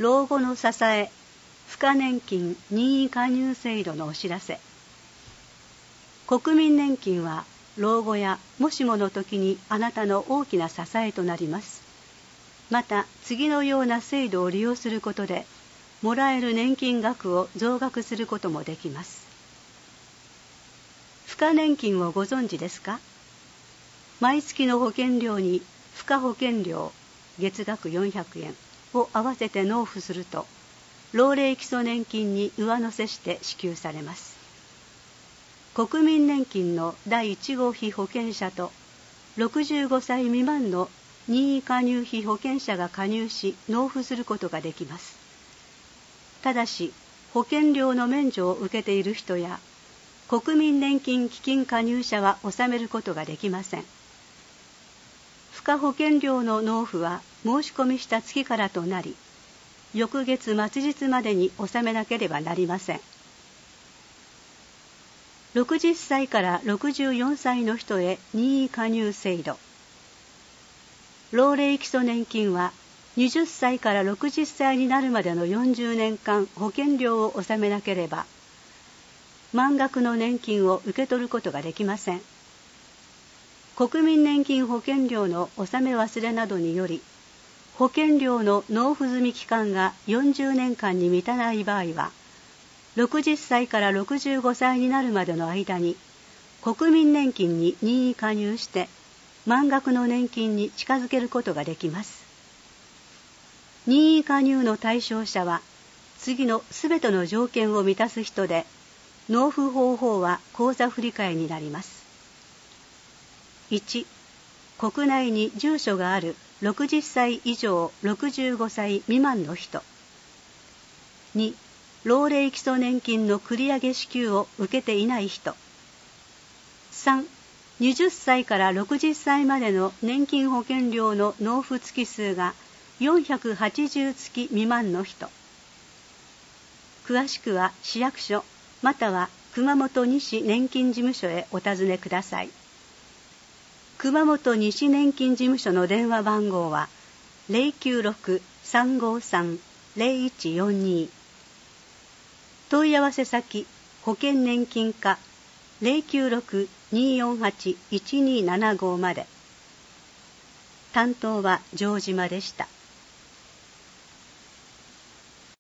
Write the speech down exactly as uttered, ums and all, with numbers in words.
老後の支え付加年金任意加入制度のお知らせ。国民年金は老後やもしもの時にあなたの大きな支えとなります。また次のような制度を利用することでもらえる年金額を増額することもできます。付加年金をご存知ですか？毎月の保険料に付加保険料月額よんひゃくえんを合わせて納付すると老齢基礎年金に上乗せして支給されます。国民年金のだいいち号被保険者とろくじゅうごさい未満の任意加入被保険者が加入し納付することができます。ただし保険料の免除を受けている人や国民年金基金加入者は納めることができません。付加保険料の納付は申し込みした月からとなり、翌月末日までに納めなければなりません。ろくじゅっさいからろくじゅうよんさいの人へ任意加入制度。老齢基礎年金ははたちからろくじゅっさいになるまでのよんじゅうねんかん保険料を納めなければ、満額の年金を受け取ることができません。国民年金保険料の納め忘れなどにより、保険料の納付済み期間がよんじゅうねんかんに満たない場合は、ろくじゅっさいからろくじゅうごさいになるまでの間に、国民年金に任意加入して、満額の年金に近づけることができます。任意加入の対象者は、次のすべての条件を満たす人で、納付方法は口座振替になります。いち、国内に住所があるろくじゅっさい以上ろくじゅうごさい未満の人。に、老齢基礎年金の繰り上げ支給を受けていない人。さん、はたちからろくじゅっさいまでの年金保険料の納付月数がよんひゃくはちじゅうつき未満の人。詳しくは市役所または熊本西年金事務所へお尋ねください。熊本西年金事務所の電話番号は ゼロきゅうろく さんごさん ゼロいちよんに。問い合わせ先保険年金課 ゼロきゅうろく にーよんはち いちにーななご まで。担当は城島でした。